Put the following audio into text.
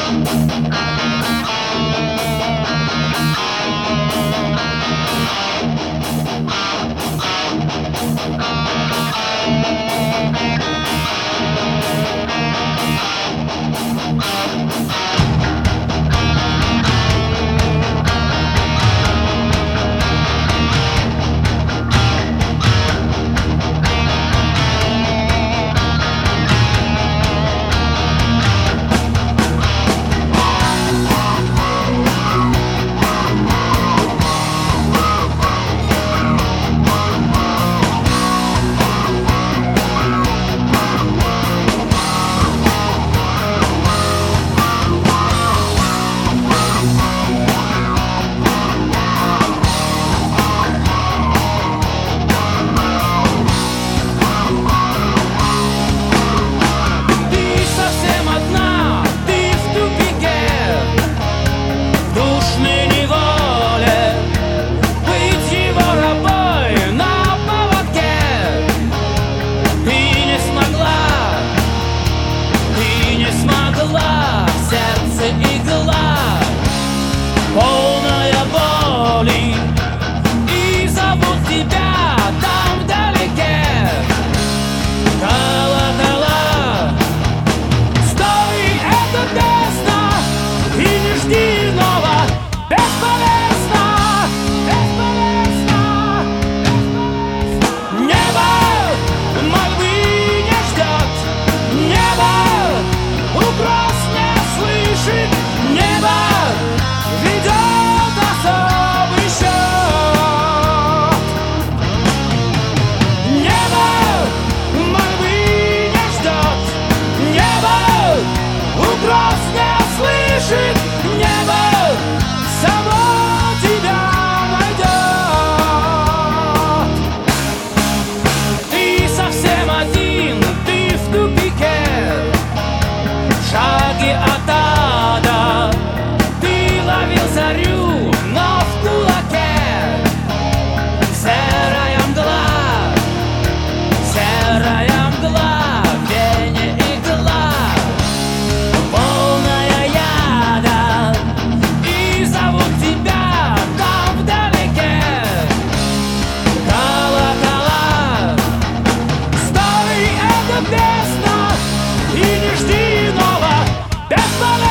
Полная боли, и зовут тебя там вдалеке. Колокола, стой, это песня, и не жди иного, бесполезно, бесполезно, бесполезно. Небо мольбы не ждет, небо угроз не слышит, небо ведет особый счет. Небо мольбы не ждет, небо угроз не слышит, небо само тебя найдет. Ты совсем один, ты в тупике, шаги от ада. Ловил зарю, но в кулаке серая мгла, в вене игла, полная яда, и зовут тебя там вдалеке. Колокола, стой, это песня, и не жди иного, бесполезно.